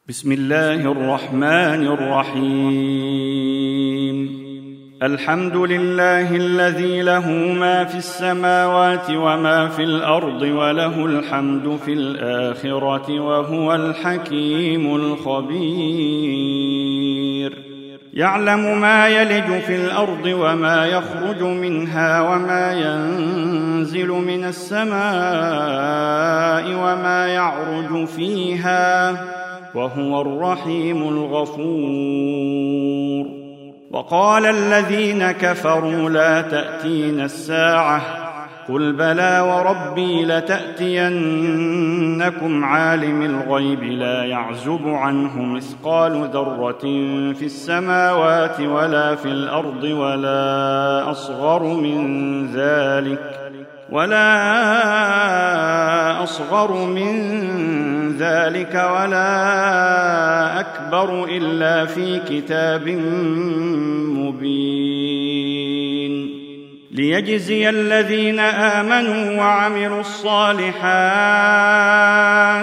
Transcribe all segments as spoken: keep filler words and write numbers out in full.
بسم الله الرحمن الرحيم. الحمد لله الذي له ما في السماوات وما في الأرض وله الحمد في الآخرة وهو الحكيم الخبير. يعلم ما يلج في الأرض وما يخرج منها وما ينزل من السماء وما يعرج فيها وهو الرحيم الغفور. وقال الذين كفروا لا تأتينا الساعة قل بلى وربي لتأتينكم عالم الغيب لا يعزب عنه مثقال ذرة في السماوات ولا في الأرض ولا أصغر من ذلك ولا أصغر من ذلك ولا أكبر إلا في كتاب مبين ليجزي الذين آمنوا وعملوا الصالحات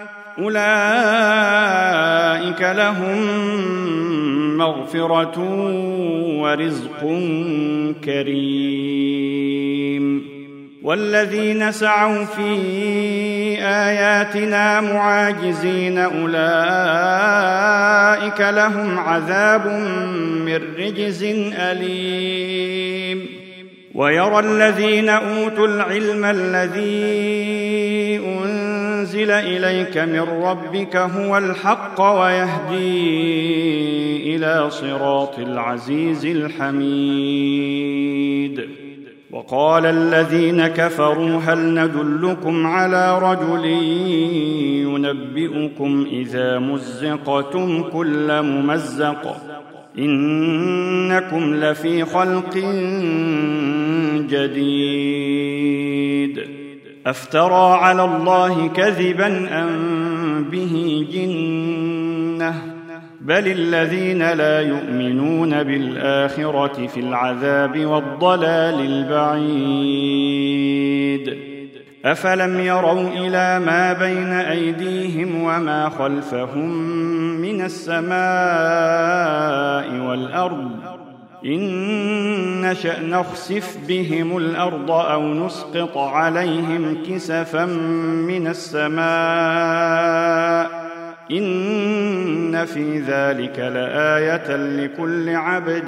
أولئك لهم مغفرة ورزق كريم. والذين سعوا في آياتنا معاجزين أولئك لهم عذاب من رجز أليم. ويرى الذين أوتوا العلم الذي أنزل إليك من ربك هو الحق ويهدي إلى صراط العزيز الحميد. وقال الذين كفروا هل ندلكم على رجل ينبئكم إذا مزقتم كل ممزق إنكم لفي خلق جديد أفترى على الله كذبا أم به جنة بل الذين لا يؤمنون بالآخرة في العذاب والضلال البعيد. أفلم يروا إلى ما بين أيديهم وما خلفهم من السماء والأرض إن نشأ نخسف بهم الأرض أو نسقط عليهم كسفا من السماء إن في ذلك لآية لكل عبد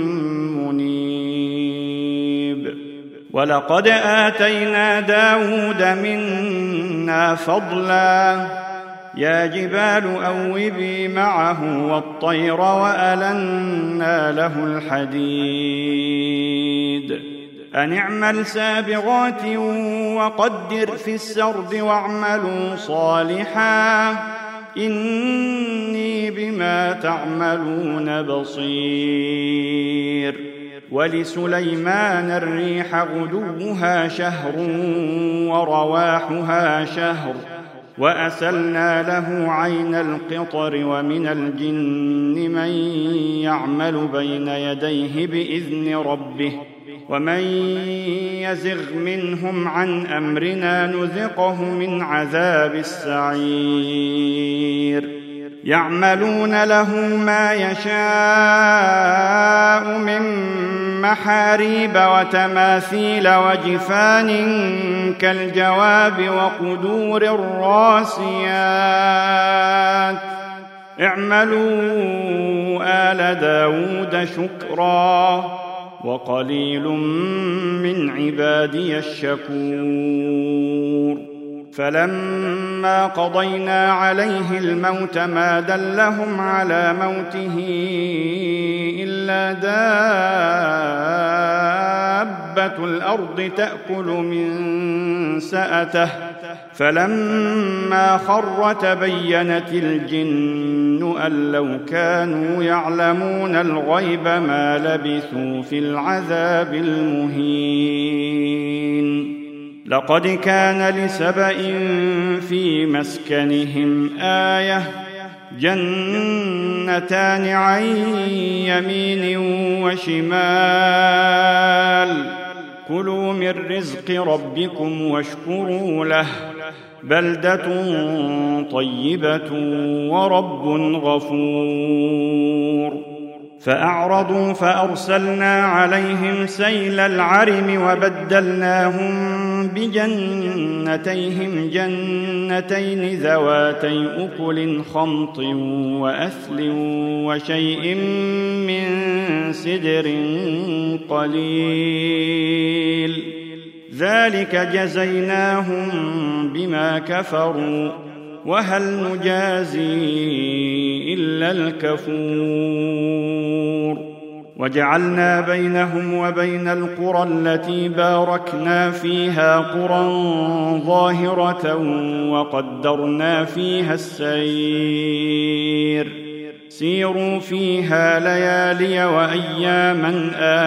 منيب. ولقد آتينا داود منا فضلا يا جبال أوبي معه والطير وألنا له الحديد أن اعمل سابغات وقدر في السرد واعملوا صالحا إني بما تعملون بصير. ولسليمان الريح غدوها شهر ورواحها شهر وأسلنا له عين القطر ومن الجن من يعمل بين يديه بإذن ربه ومن يزغ منهم عن أمرنا نذقه من عذاب السعير. يعملون له ما يشاء من محاريب وتماثيل وجفان كالجواب وقدور الراسيات اعملوا آل داود شكرا وقليل من عبادي الشكور. فلما قضينا عليه الموت ما دلهم على موته إلا دابة الأرض تأكل من سأته فلما خر تبينت الجن أن لو كانوا يعلمون الغيب ما لبثوا في العذاب المهين. لقد كان لسبإ في مسكنهم آية جنتان عن يمين وشمال كلوا من رزق ربكم واشكروا له بلدة طيبة ورب غفور. فأعرضوا فأرسلنا عليهم سيل العرم وبدلناهم بجنتيهم جنتين ذواتي أكل خمط وأثل وشيء من سدر قليل، ذلك جزيناهم بما كفروا، وهل نجازي إلا الكفور. وجعلنا بينهم وبين القرى التي باركنا فيها قرى ظاهرة وقدرنا فيها السير، سيروا فيها ليالي وأياما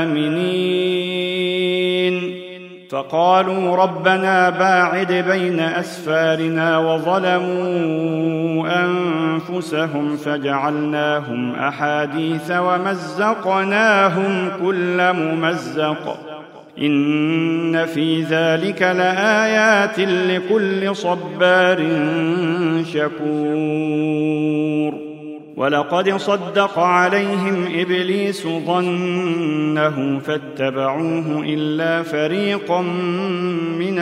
آمنين. فقالوا ربنا باعد بين أسفارنا وظلموا أنفسهم فجعلناهم أحاديث ومزقناهم كل ممزق، إن في ذلك لآيات لكل صبار شكور. ولقد صدق عليهم إبليس ظنه فاتبعوه إلا فريقا من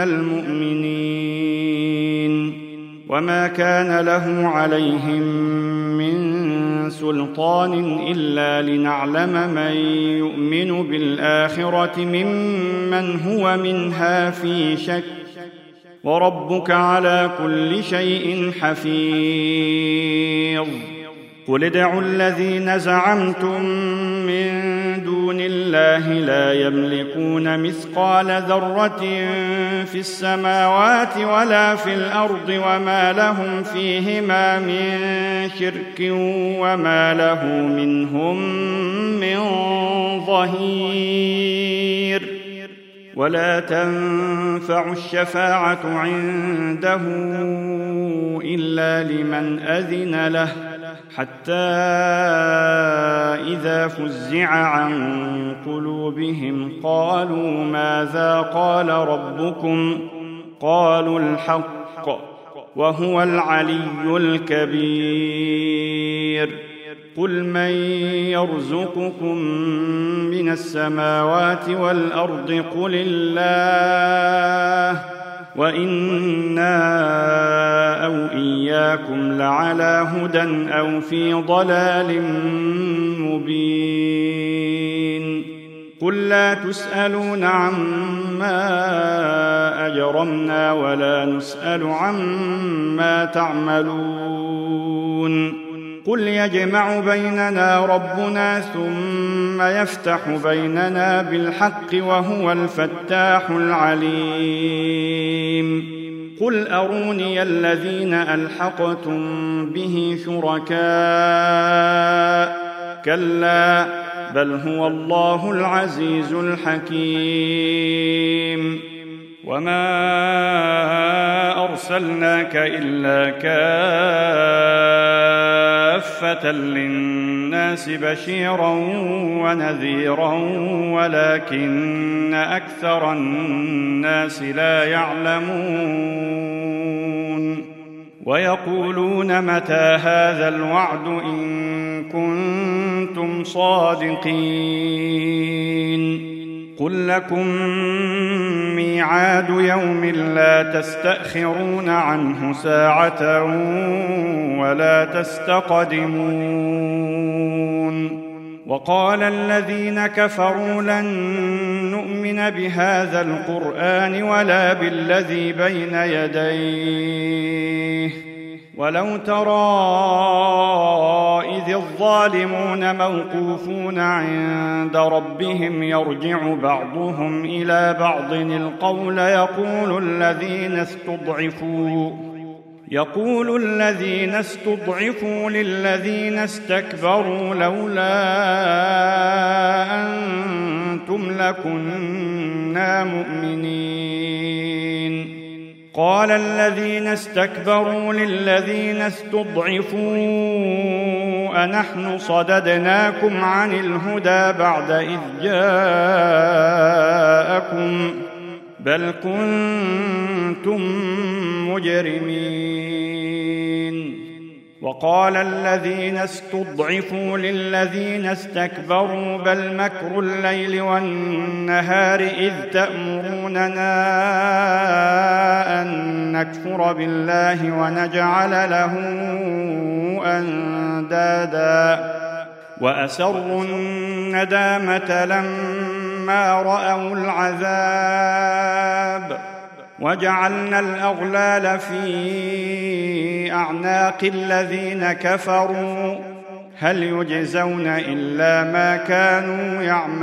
المؤمنين، وما كان له عليهم من سلطان إلا لنعلم من يؤمن بالآخرة ممن هو منها في شك، وربك على كل شيء حفيظ. قل ادعوا الذين زعمتم من دون الله لا يملكون مثقال ذرة في السماوات ولا في الأرض وما لهم فيهما من شرك وما له منهم من ظهير. ولا تنفع الشفاعة عنده إلا لمن أذن له، حتى إذا فزع عن قلوبهم قالوا ماذا قال ربكم؟ قالوا الحق وهو العلي الكبير. قل من يرزقكم من السماوات والأرض؟ قل الله، وإنا أو إياكم لعلى هدى أو في ضلال مبين. قل لا تسألون عما أجرمنا ولا نسأل عما تعملون. قل يجمع بيننا ربنا ثم يفتح بيننا بالحق وهو الفتاح العليم. قل أروني الذين ألحقتم به شركاء، كلا بل هو الله العزيز الحكيم. وما أرسلناك إلا كافة للناس بشيرا ونذيرا ولكن أكثر الناس لا يعلمون. ويقولون متى هذا الوعد إن كنتم صادقين. قل لكم ميعاد يوم لا تستأخرون عنه ساعة ولا تستقدمون. وقال الذين كفروا لن نؤمن بهذا القرآن ولا بالذي بين يديه ولو ترى إذ الظالمون موقوفون عند ربهم يرجع بعضهم إلى بعض القول يقول الذين استضعفوا يقول الذين استضعفوا للذين استكبروا لولا أنتم لكنا مؤمنين. قال الذين استكبروا للذين استضعفوا أنحن صددناكم عن الهدى بعد إذ جاءكم بل كنتم مجرمين. وقال الذين استضعفوا للذين استكبروا بل مكر الليل والنهار إذ تأمروننا أن نكفر بالله ونجعل له أندادا وأسروا الندامة لما رأوا العذاب وجعلنا الأغلال في أعناق الذين كفروا هل يجزون إلا ما كانوا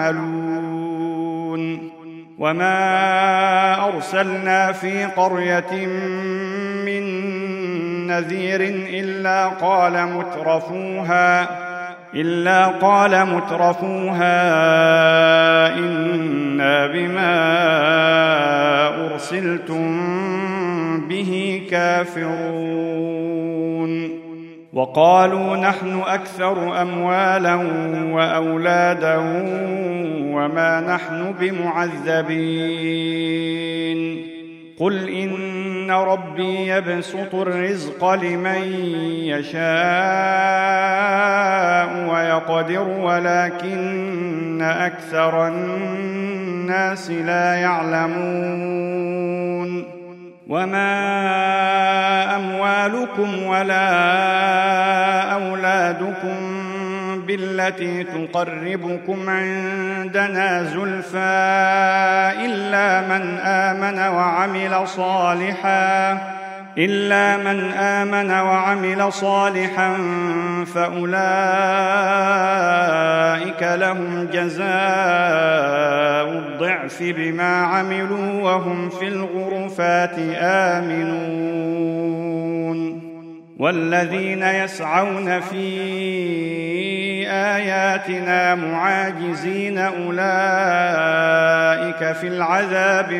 يعملون. وما أرسلنا في قرية من نذير إلا قال مترفوها إلا قال مترفوها إنا بما أرسلتم به كافرون. وقالوا نحن أكثر أموالا وأولادا وما نحن بمعذبين. قل إن ربي يبسط الرزق لمن يشاء ويقدر ولكن أكثر الناس لا يعلمون. وما أموالكم ولا أولادكم بالتي تقربكم عندنا زلفى إلا من آمن وعمل صالحا إلا من آمن وعمل صالحا فأولئك لهم جزاء الضعف بما عملوا وهم في الغرفات آمنون. والذين يسعون في آياتنا معاجزين أولئك في العذاب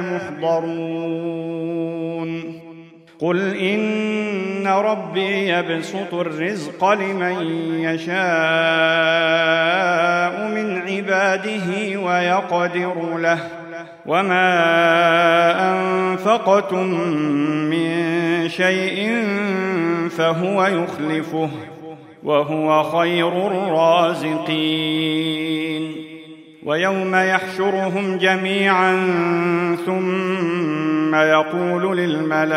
محضرون. قل إن ربي يبسط الرزق لمن يشاء من عباده ويقدر له وما أنفقتم من شيء فهو يخلفه وهو خير الرازقين. ويوم يحشرهم جميعا ثم يقول للملائكة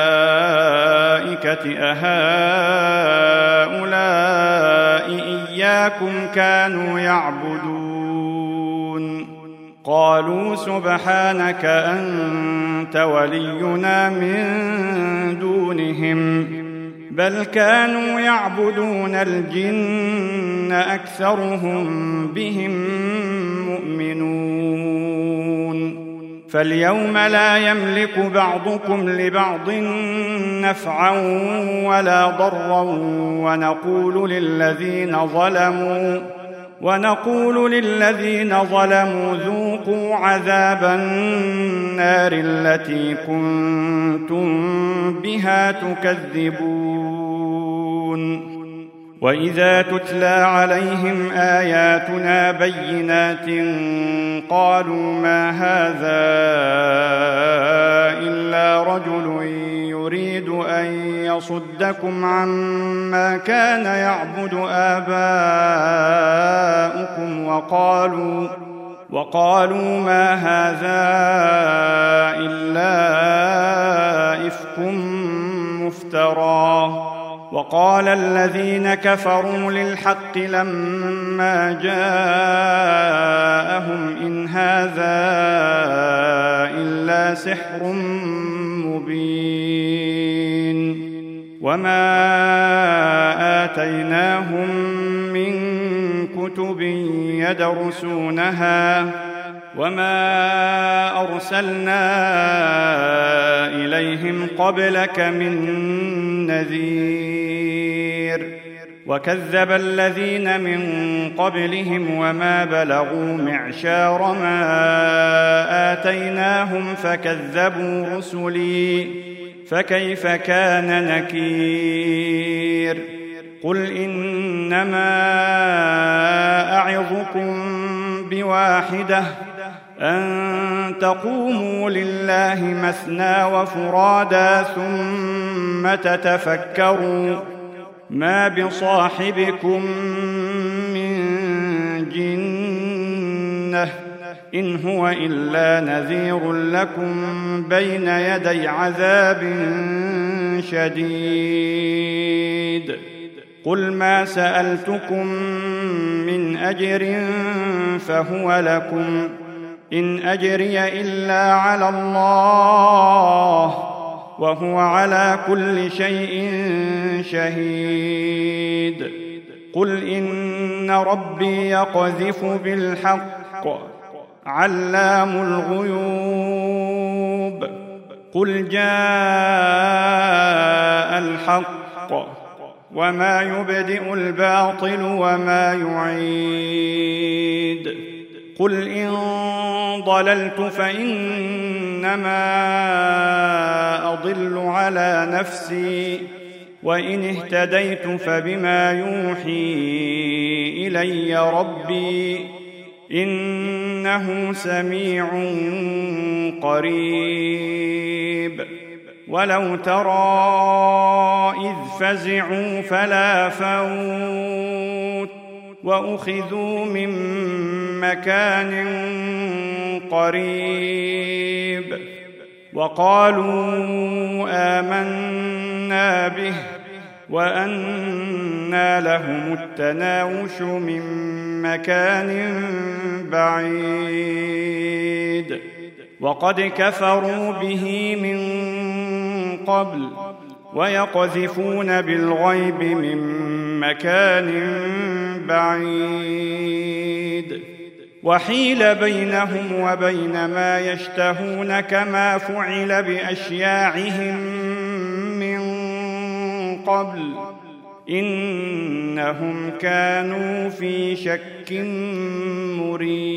أهؤلاء إياكم كانوا يعبدون قالوا سبحانك أنت ولينا من دونهم بل كانوا يعبدون الجن أكثرهم بهم مؤمنون. فاليوم لا يملك بعضكم لبعض نفعا ولا ضرا ونقول للذين ظلموا ونقول للذين ظلموا ذوقوا عذاب النار التي كنتم بها تكذبون. وإذا تتلى عليهم آياتنا بينات قالوا ما هذا إلا رجل يريد أن يصدكم عما كان يعبد آباؤكم وقالوا وقالوا ما هذا إلا إفك مفترى. وقال الذين كفروا للحق لما جاءهم إن هذا إلا سحر مبين. وما آتيناهم من كتب يدرسونها وما أرسلنا إليهم قبلك من نذير. وكذب الذين من قبلهم وما بلغوا معشار ما آتيناهم فكذبوا رسلي فكيف كان نكير. قل إنما أعظكم بواحدة أن تقوموا لله مثنى وفرادا ثم تتفكروا ما بصاحبكم من جنة إن هو إلا نذير لكم بين يدي عذاب شديد قل ما سألتكم من أجر فهو لكم إن أجري إلا على الله وهو على كل شيء شهيد قل إن ربي يقذف بالحق علام الغيوب قل جاء الحق وما يبدئ الباطل وما يعيد قل إن ضللت فإنما أضل على نفسي وإن اهتديت فبما يوحي إلي ربي إنه سميع قريب ولو ترى إذ فزعوا فلا فوت وأخذوا من مكان قريب وقالوا آمنا به وأنى لهم التناوش من مكان بعيد وقد كفروا به من قبل ويقذفون بالغيب من مكان بعيد وحيل بينهم وبين ما يشتهون كما فعل بأشياعهم من قبل إنهم كانوا في شك مريب